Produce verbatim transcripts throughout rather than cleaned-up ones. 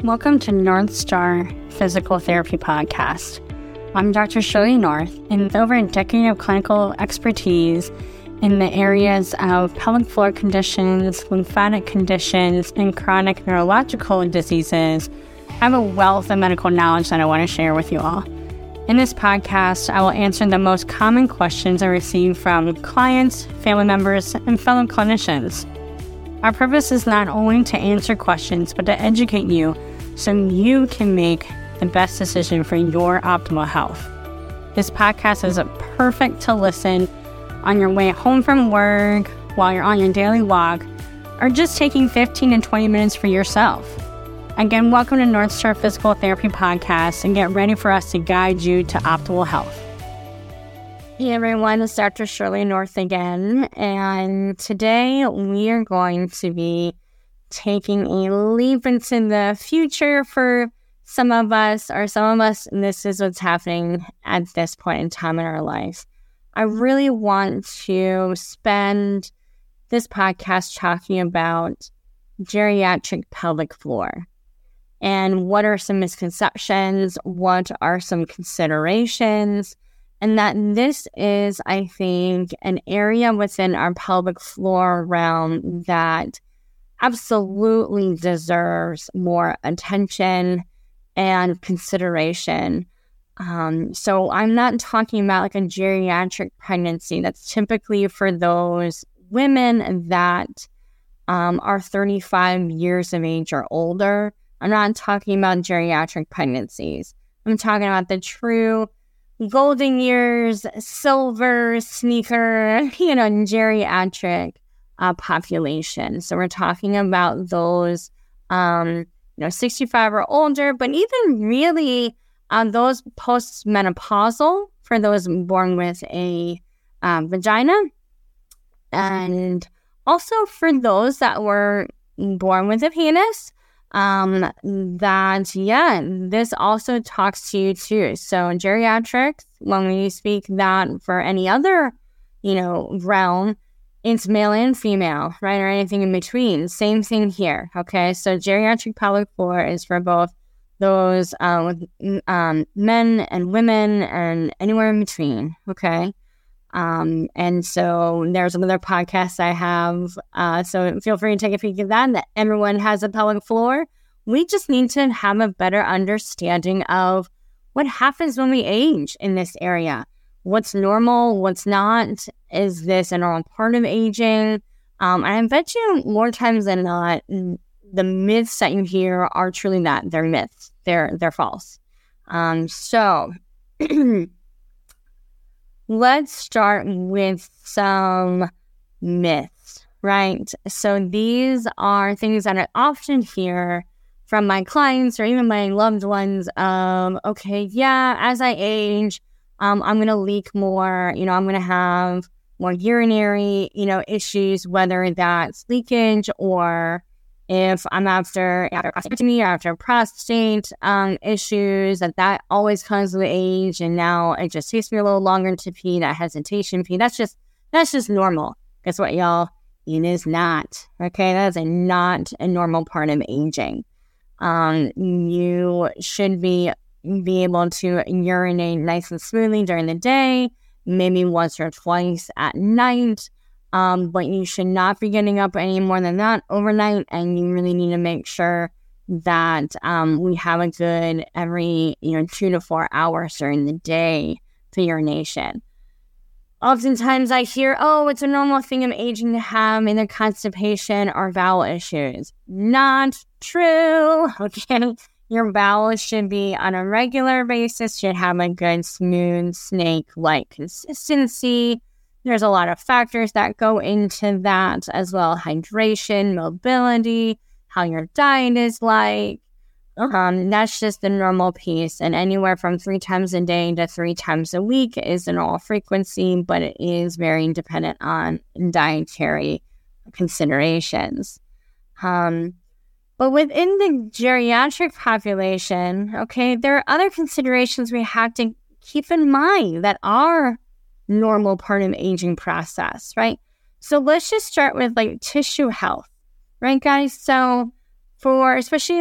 Welcome to North Star Physical Therapy Podcast. I'm Doctor Shirley North, and with over a decade of clinical expertise in the areas of pelvic floor conditions, lymphatic conditions, and chronic neurological diseases, I have a wealth of medical knowledge that I want to share with you all. In this podcast, I will answer the most common questions I receive from clients, family members, and fellow clinicians. Our purpose is not only to answer questions, but to educate you so you can make the best decision for your optimal health. This podcast is perfect to listen on your way home from work, while you're on your daily walk, or just taking fifteen and twenty minutes for yourself. Again, welcome to North Star Physical Therapy Podcast, and get ready for us to guide you to optimal health. Hey everyone, it's Doctor Shirley North again, and today we are going to be taking a leap into the future for some of us, or some of us, and this is what's happening at this point in time in our life. I really want to spend this podcast talking about geriatric pelvic floor. And what are some misconceptions? What are some considerations? And that this is, I think, an area within our pelvic floor realm that absolutely deserves more attention and consideration. Um, so I'm not talking about like a geriatric pregnancy. That's typically for those women that um, are thirty-five years of age or older. I'm not talking about geriatric pregnancies. I'm talking about the true golden years, silver sneaker, you know, geriatric uh, population. So we're talking about those, um, you know, sixty-five or older, but even really uh, those postmenopausal, for those born with a um, vagina, and also for those that were born with a penis. Um, that, yeah, this also talks to you too. So in geriatrics, when we speak that for any other, you know, realm, it's male and female, right? Or anything in between. Same thing here. Okay. So geriatric pelvic floor is for both those, um, um, men and women and anywhere in between. Okay. Um, and so there's another podcast I have, uh, so feel free to take a peek at that, that everyone has a pelvic floor. We just need to have a better understanding of what happens when we age in this area. What's normal, what's not? Is this a normal part of aging? Um, and I bet you more times than not, the myths that you hear are truly that. They're myths. They're, they're false. Um, so... Let's start with some myths, right? So these are things that I often hear from my clients or even my loved ones. Um, okay, yeah, as I age, um, I'm going to leak more. You know, I'm going to have more urinary, you know, issues, whether that's leakage or if I'm after after prostatectomy or after prostate um, issues, that that always comes with age, and now it just takes me a little longer to pee. That hesitation pee, that's just that's just normal. Guess what, y'all? It is not. Okay, that is a not a normal part of aging. Um, you should be be able to urinate nice and smoothly during the day, maybe once or twice at night. Um, but you should not be getting up any more than that overnight, and you really need to make sure that um, we have a good every, you know, two to four hours during the day for urination. Oftentimes I hear, oh, it's a normal thing of aging to have either constipation or bowel issues. Not true, okay? Your bowels should be on a regular basis, should have a good, smooth, snake-like consistency. There's a lot of factors that go into that as well. Hydration, mobility, how your diet is like. Um, that's just the normal piece. And anywhere from three times a day to three times a week is the normal frequency, but it is very dependent on dietary considerations. Um, but within the geriatric population, okay, there are other considerations we have to keep in mind that are normal part of aging process, right? So let's just start with like tissue health, right, guys? So for especially like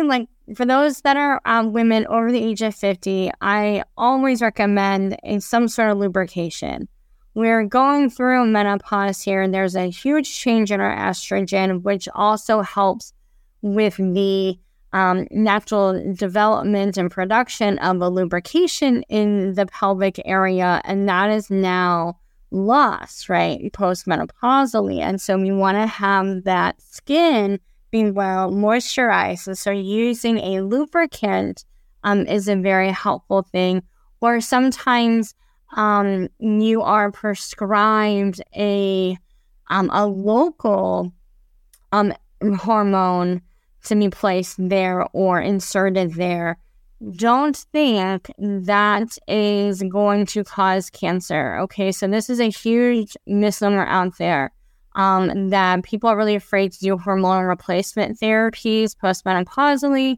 for those that are um, women over the age of fifty, I always recommend a, some sort of lubrication. We're going through menopause here, and there's a huge change in our estrogen, which also helps with the um, natural development and production of a lubrication in the pelvic area, and that is now lost, right, postmenopausally. And so we want to have that skin being well moisturized. And so using a lubricant um, is a very helpful thing. Or sometimes um, you are prescribed a um, a local um, hormone to be placed there or inserted there. Don't think that is going to cause cancer. Okay, so this is a huge misnomer out there. Um, that people are really afraid to do hormonal replacement therapies postmenopausally,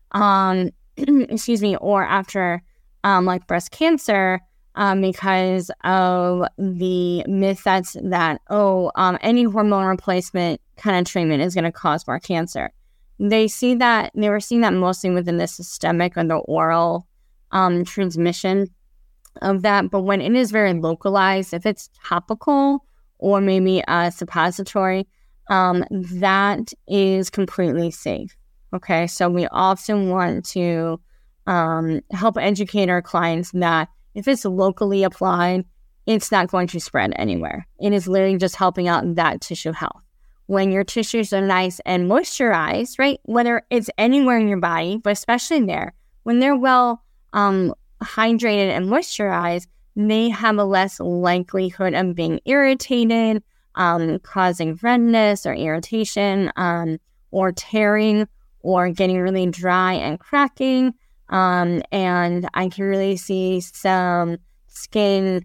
um, excuse me, or after um, like breast cancer, um, because of the myth that's that, oh, um, any hormone replacement kind of treatment is going to cause more cancer. They see that, they were seeing that mostly within the systemic or the oral um, transmission of that. But when it is very localized, if it's topical or maybe a suppository, um, that is completely safe. Okay, so we often want to um, help educate our clients that if it's locally applied, it's not going to spread anywhere. It is literally just helping out that tissue health. When your tissues are nice and moisturized, right, whether it's anywhere in your body, but especially there, when they're well um, hydrated and moisturized, they have a less likelihood of being irritated, um, causing redness or irritation, um, or tearing, or getting really dry and cracking. Um, and I can really see some skin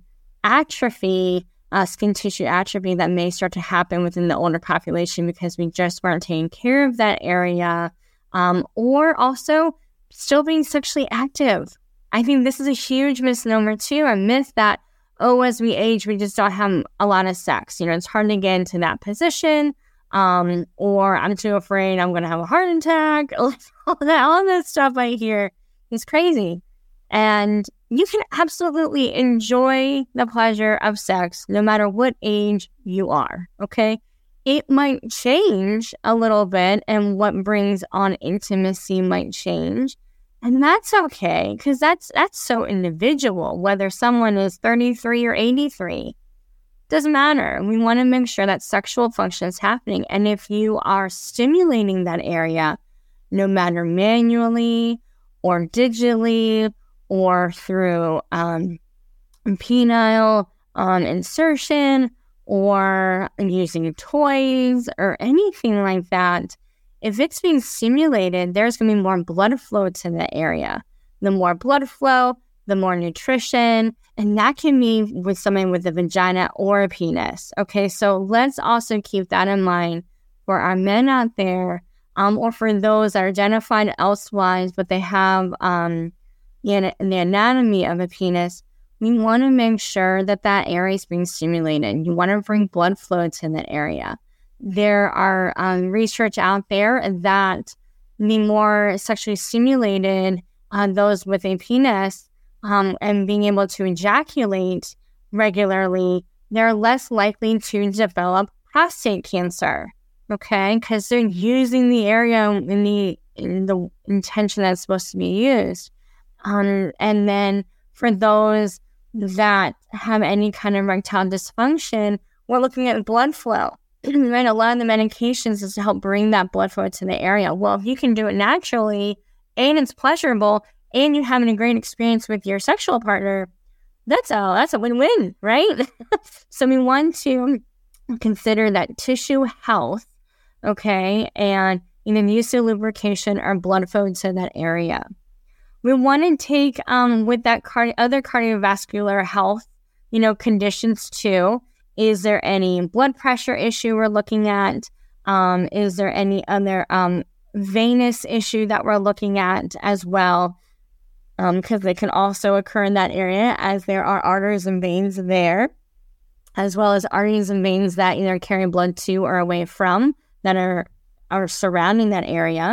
atrophy, uh, skin tissue atrophy that may start to happen within the older population because we just weren't taking care of that area, um, or also still being sexually active. I think this is a huge misnomer too, a myth that, oh, as we age, we just don't have a lot of sex. You know, it's hard to get into that position, um, or I'm too afraid I'm going to have a heart attack. all that, all that stuff I hear is crazy. And you can absolutely enjoy the pleasure of sex no matter what age you are, okay? It might change a little bit, and what brings on intimacy might change. And that's okay, because that's that's so individual, whether someone is thirty-three or eighty-three. Doesn't matter. We want to make sure that sexual function is happening. And if you are stimulating that area, no matter manually or digitally or through um, penile um, insertion or using toys or anything like that, if it's being stimulated, there's going to be more blood flow to the area. The more blood flow, the more nutrition, and that can be with someone with a vagina or a penis. Okay, so let's also keep that in mind for our men out there, um, or for those that are identified elsewise, but they have um, the, the anatomy of a penis. We want to make sure that that area is being stimulated. You want to bring blood flow to that area. There are um, research out there that the more sexually stimulated uh, those with a penis um, and being able to ejaculate regularly, they're less likely to develop prostate cancer, okay? Because they're using the area in the, in the intention that's supposed to be used. Um, and then for those that have any kind of erectile dysfunction, we're looking at blood flow. Right, a lot of the medications is to help bring that blood flow to the area. Well, if you can do it naturally and it's pleasurable and you're having a great experience with your sexual partner, that's a that's a win-win, right? So we want to consider that tissue health, okay, and either use of lubrication or blood flow to that area. We want to take um with that cardi- other cardiovascular health, you know, conditions too. Is there any blood pressure issue we're looking at? Um, is there any other um, venous issue that we're looking at as well? Because um, they can also occur in that area, as there are arteries and veins there, as well as arteries and veins that either carry blood to or away from that are, are surrounding that area.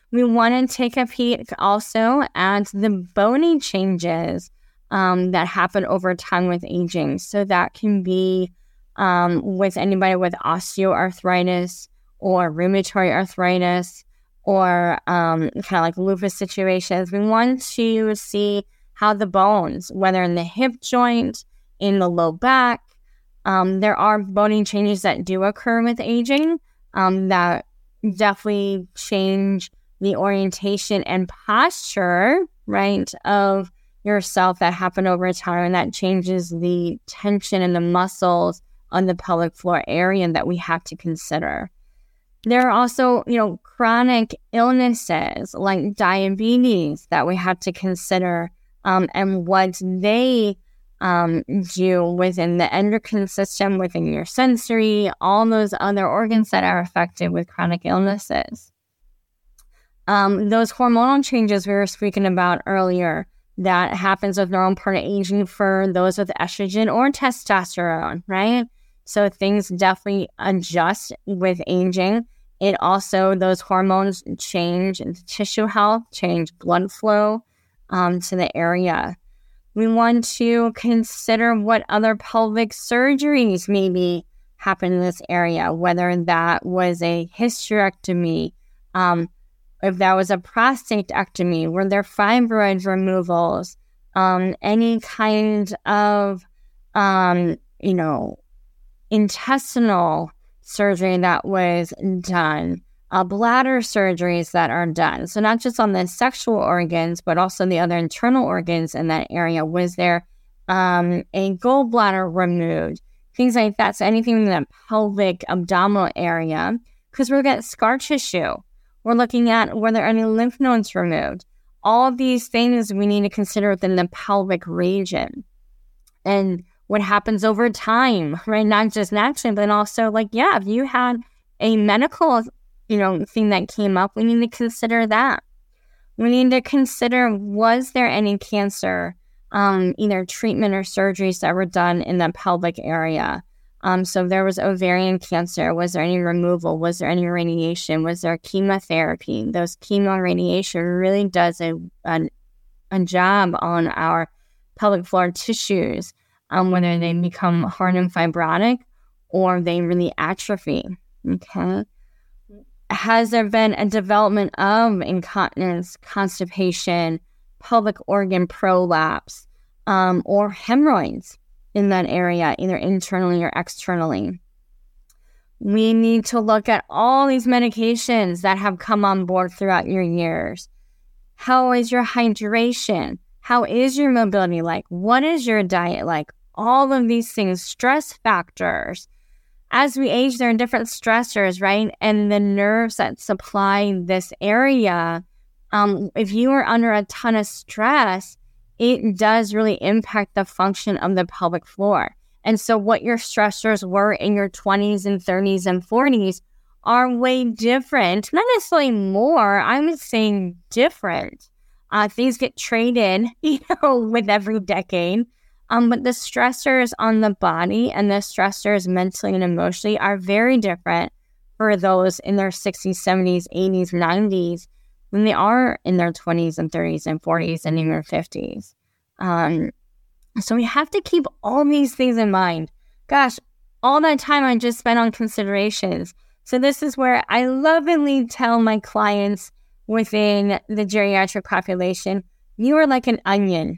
We want to take a peek also at the bony changes um, that happen over time with aging. So that can be um, with anybody with osteoarthritis or rheumatoid arthritis or um, kind of like lupus situations. We want to see how the bones, whether in the hip joint, in the low back, um, there are bony changes that do occur with aging um, that definitely change the orientation and posture, right, of yourself that happen over time, and that changes the tension in the muscles on the pelvic floor area that we have to consider. There are also, you know, chronic illnesses like diabetes that we have to consider um, and what they um, do within the endocrine system, within your sensory, all those other organs that are affected with chronic illnesses. Um, those hormonal changes we were speaking about earlier that happens with normal part of aging for those with estrogen or testosterone, right? So things definitely adjust with aging. It also, those hormones change tissue health, change blood flow um, to the area. We want to consider what other pelvic surgeries maybe happen in this area, whether that was a hysterectomy, um, if that was a prostatectomy, were there fibroid removals, um, any kind of, um, you know, intestinal surgery that was done, uh, bladder surgeries that are done. So not just on the sexual organs, but also the other internal organs in that area. Was there um, a gallbladder removed? Things like that. So anything in the pelvic abdominal area, because we're looking at scar tissue. We're looking at were there any lymph nodes removed. All of these things we need to consider within the pelvic region. And what happens over time, right? Not just naturally, but also like, yeah, if you had a medical, you know, thing that came up, we need to consider that. We need to consider, was there any cancer, um, either treatment or surgeries that were done in the pelvic area? Um, so if there was ovarian cancer, was there any removal? Was there any radiation? Was there chemotherapy? Those chemo radiation really does a, a, a job on our pelvic floor tissues, um, whether they become hard and fibrotic or they really atrophy, okay? Has there been a development of incontinence, constipation, pelvic organ prolapse, um, or hemorrhoids in that area, either internally or externally? We need to look at all these medications that have come on board throughout your years. How is your hydration? How is your mobility like? What is your diet like? All of these things, stress factors. As we age, there are different stressors, right? And the nerves that supply this area, um, if you are under a ton of stress, it does really impact the function of the pelvic floor. And so what your stressors were in your twenties and thirties and forties are way different. Not necessarily more, I'm saying different. Uh, things get traded, you know, with every decade. Um, but the stressors on the body and the stressors mentally and emotionally are very different for those in their sixties, seventies, eighties, nineties when they are in their twenties and thirties and forties and even fifties. Um, so we have to keep all these things in mind. Gosh, all that time I just spent on considerations. So this is where I lovingly tell my clients within the geriatric population, you are like an onion.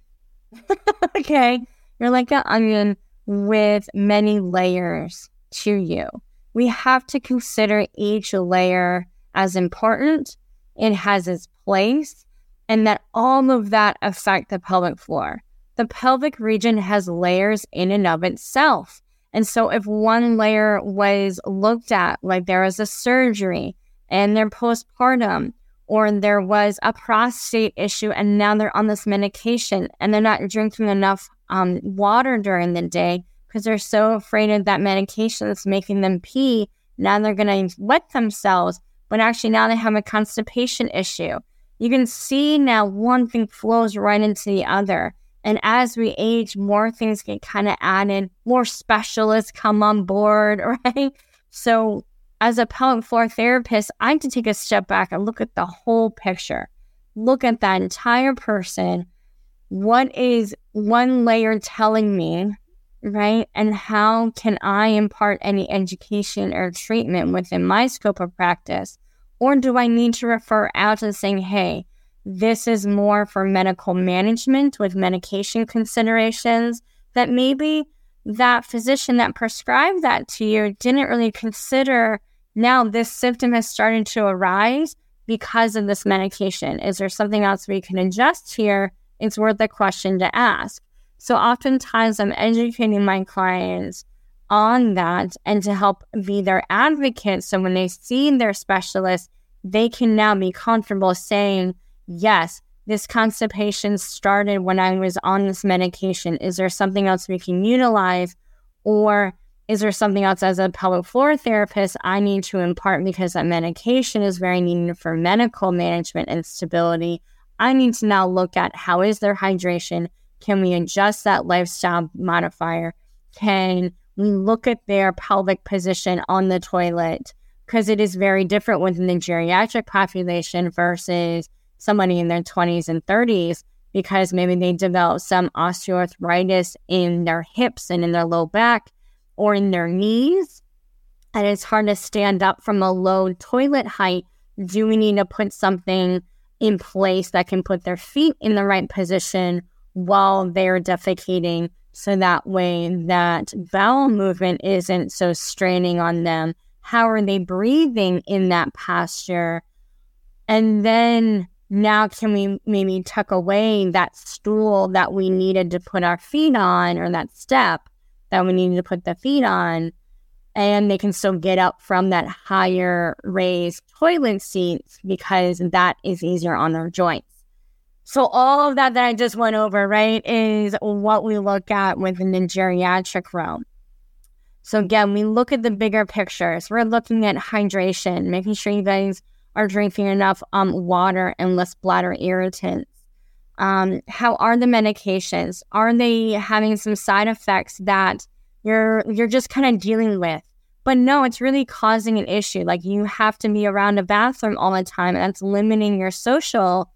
Okay? You're like an onion with many layers to you. We have to consider each layer as important. It has its place, and that all of that affect the pelvic floor. The pelvic region has layers in and of itself. And so if one layer was looked at, like there was a surgery and they're postpartum, or there was a prostate issue and now they're on this medication and they're not drinking enough um, water during the day because they're so afraid of that medication that's making them pee, now they're going to wet themselves. But actually now they have a constipation issue. You can see now one thing flows right into the other. And as we age, more things get kind of added, more specialists come on board, right? So as a pelvic floor therapist, I have to take a step back and look at the whole picture. Look at that entire person. What is one layer telling me, right? And how can I impart any education or treatment within my scope of practice? Or do I need to refer out and saying, hey, this is more for medical management with medication considerations, that maybe that physician that prescribed that to you didn't really consider now this symptom has started to arise because of this medication. Is there something else we can adjust here? It's worth a question to ask. So oftentimes I'm educating my clients on that and to help be their advocate. So when they see their specialist, they can now be comfortable saying, yes, this constipation started when I was on this medication. Is there something else we can utilize? Or is there something else as a pelvic floor therapist I need to impart because that medication is very needed for medical management and stability? I need to now look at how is their hydration? Can we adjust that lifestyle modifier? Can we look at their pelvic position on the toilet? Because it is very different within the geriatric population versus somebody in their twenties and thirties, because maybe they develop some osteoarthritis in their hips and in their low back or in their knees, and it's hard to stand up from a low toilet height. Do we need to put something in place that can put their feet in the right position while they're defecating, so that way that bowel movement isn't so straining on them? How are they breathing in that posture? And then now can we maybe tuck away that stool that we needed to put our feet on, or that step that we needed to put the feet on, and they can still get up from that higher raised toilet seats because that is easier on their joints. So all of that that I just went over, right, is what we look at within the geriatric realm. So again, we look at the bigger pictures. We're looking at hydration, making sure you guys are drinking enough um, water and less bladder irritants. Um, how are the medications? Are they having some side effects that you're you're just kind of dealing with? But no, it's really causing an issue. Like you have to be around a bathroom all the time, and that's limiting your social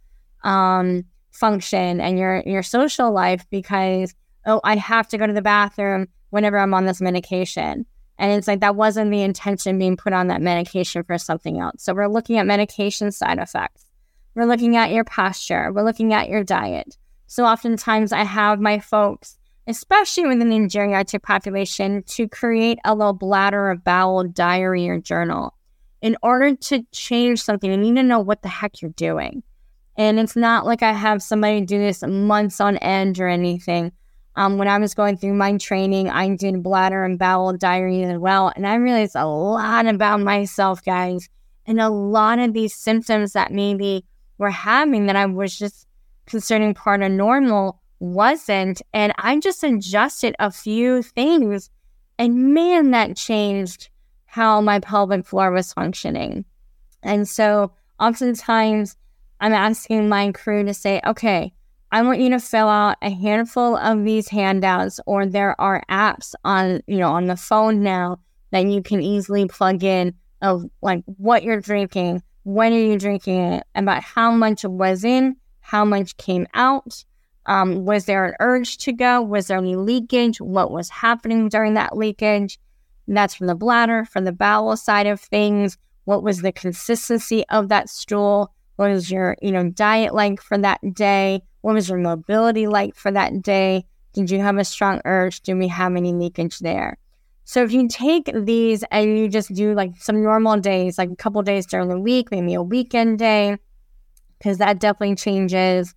um, function and your, your social life because, oh, I have to go to the bathroom whenever I'm on this medication. And it's like that wasn't the intention being put on that medication for something else. So we're looking at medication side effects. We're looking at your posture. We're looking at your diet. So oftentimes I have my folks, especially within the geriatric population, to create a little bladder or bowel diary or journal. In order to change something, you need to know what the heck you're doing. And it's not like I have somebody do this months on end or anything. Um, when I was going through my training, I did bladder and bowel diary as well. And I realized a lot about myself, guys. And a lot of these symptoms that maybe we're having that I was just considering part of normal wasn't. And I just adjusted a few things. And man, that changed how my pelvic floor was functioning. And so oftentimes I'm asking my crew to say, okay, I want you to fill out a handful of these handouts, or there are apps on, you know, on the phone now that you can easily plug in of like what you're drinking, when are you drinking it, about how much was in, how much came out, um, was there an urge to go, was there any leakage, what was happening during that leakage. And that's from the bladder, from the bowel side of things. What was the consistency of that stool? What was your, you know, diet like for that day? What was your mobility like for that day? Did you have a strong urge? Did we have any leakage there? So if you take these and you just do like some normal days, like a couple days during the week, maybe a weekend day, because that definitely changes.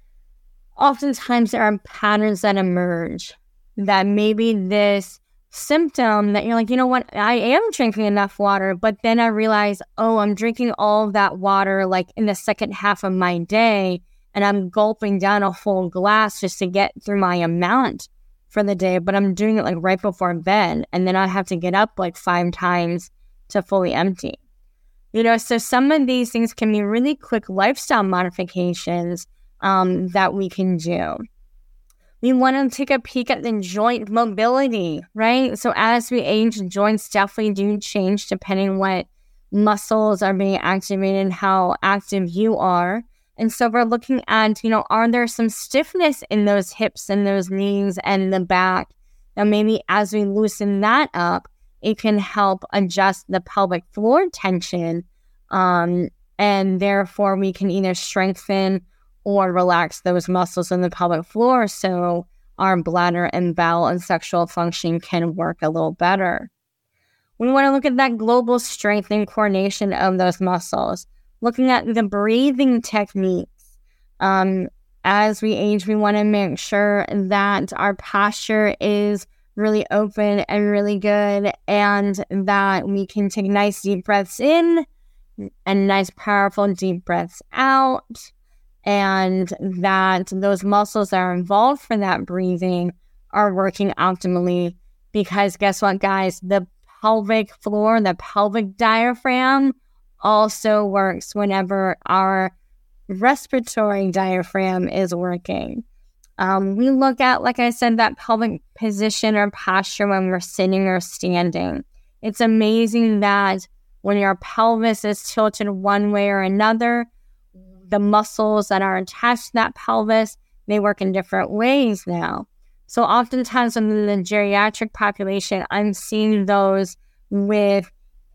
Oftentimes there are patterns that emerge that maybe this symptom that you're like, you know what, I am drinking enough water, but then I realize, oh, I'm drinking all of that water like in the second half of my day, and I'm gulping down a whole glass just to get through my amount for the day, but I'm doing it like right before bed, and then I have to get up like five times to fully empty. You know, so some of these things can be really quick lifestyle modifications um, that we can do. We want to take a peek at the joint mobility, right? So as we age, joints definitely do change depending what muscles are being activated and how active you are. And so we're looking at, you know, are there some stiffness in those hips and those knees and the back? Now, maybe as we loosen that up, it can help adjust the pelvic floor tension. Um, and therefore, we can either strengthen or relax those muscles in the pelvic floor so our bladder and bowel and sexual function can work a little better. We want to look at that global strength and coordination of those muscles. Looking at the breathing techniques. Um, as we age, we want to make sure that our posture is really open and really good, and that we can take nice deep breaths in and nice powerful deep breaths out, and that those muscles that are involved for that breathing are working optimally. Because guess what, guys? The pelvic floor, the pelvic diaphragm also works whenever our respiratory diaphragm is working. Um, we look at, like I said, that pelvic position or posture when we're sitting or standing. It's amazing that when your pelvis is tilted one way or another, the muscles that are attached to that pelvis, they work in different ways now. So oftentimes in the geriatric population, I'm seeing those with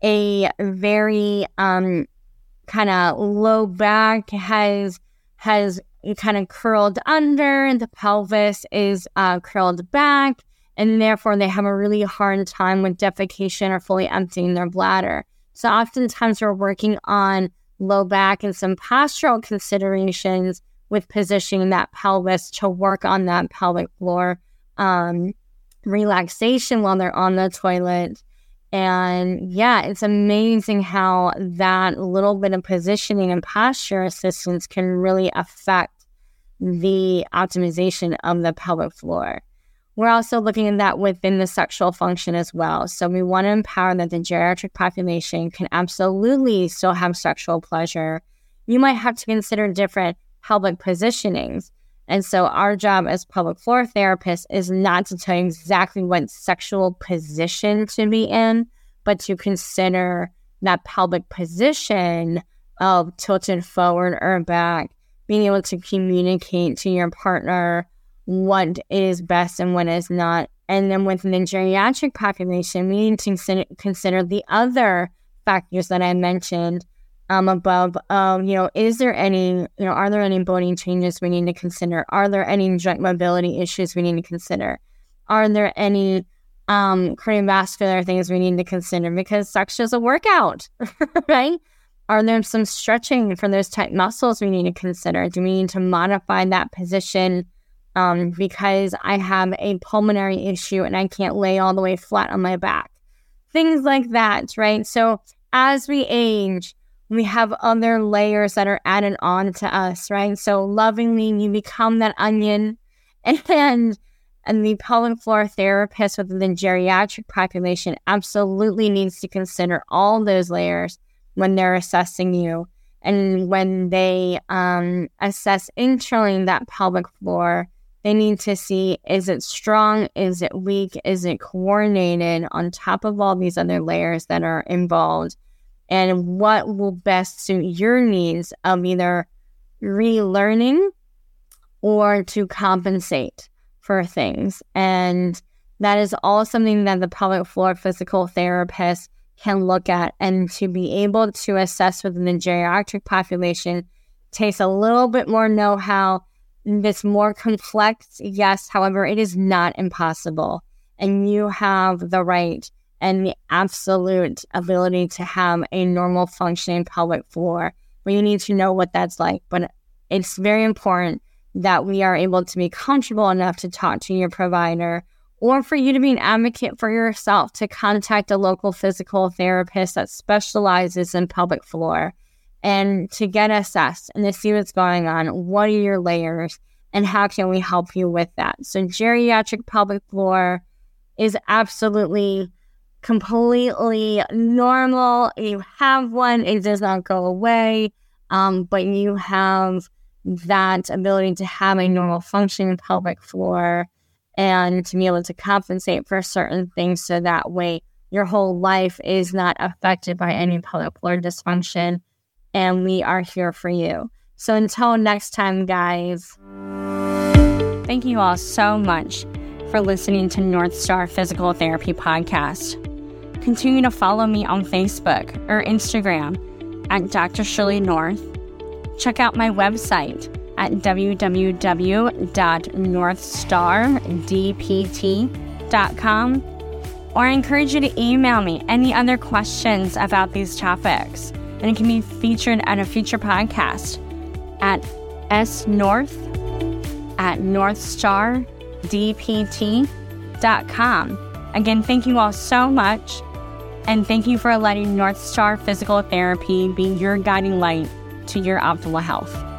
a very um, kind of low back, has has kind of curled under, and the pelvis is uh, curled back, and therefore they have a really hard time with defecation or fully emptying their bladder. So oftentimes we're working on low back and some postural considerations with positioning that pelvis to work on that pelvic floor um, relaxation while they're on the toilet. And yeah, it's amazing how that little bit of positioning and posture assistance can really affect the optimization of the pelvic floor. We're also looking at that within the sexual function as well. So we want to empower that the geriatric population can absolutely still have sexual pleasure. You might have to consider different pelvic positionings. And so our job as pelvic floor therapists is not to tell you exactly what sexual position to be in, but to consider that pelvic position of tilted forward or back, being able to communicate to your partner what is best and what is not. And then within the geriatric population, we need to consider, consider the other factors that I mentioned um, above. Um, you know, is there any, you know, are there any bony changes we need to consider? Are there any joint mobility issues we need to consider? Are there any um, cardiovascular things we need to consider? Because sex is a workout, right? Are there some stretching for those tight muscles we need to consider? Do we need to modify that position um, because I have a pulmonary issue and I can't lay all the way flat on my back? Things like that, right? So as we age, we have other layers that are added on to us, right? So lovingly, you become that onion, and and the pelvic floor therapist within the geriatric population absolutely needs to consider all those layers when they're assessing you. And when they um, assess internally that pelvic floor, they need to see, is it strong? Is it weak? Is it coordinated on top of all these other layers that are involved? And what will best suit your needs of either relearning or to compensate for things. And that is all something that the pelvic floor physical therapist can look at, and to be able to assess within the geriatric population takes a little bit more know-how. It's more complex, yes. However, it is not impossible. And you have the right and the absolute ability to have a normal functioning pelvic floor. But you need to know what that's like. But it's very important that we are able to be comfortable enough to talk to your provider, or for you to be an advocate for yourself, to contact a local physical therapist that specializes in pelvic floor, and to get assessed and to see what's going on. What are your layers and how can we help you with that? So geriatric pelvic floor is absolutely completely normal. You have one, it does not go away, um, but you have that ability to have a normal functioning pelvic floor and to be able to compensate for certain things so that way your whole life is not affected by any pelvic floor dysfunction. And we are here for you. So until next time, guys, thank you all so much for listening to North Star Physical Therapy Podcast. Continue to follow me on Facebook or Instagram at Doctor Shirley North. Check out my website at w w w dot north star d p t dot com, or I encourage you to email me any other questions about these topics, and it can be featured at a future podcast at snorth at north star d p t dot com. Again, thank you all so much, and thank you for letting North Star Physical Therapy be your guiding light to your optimal health.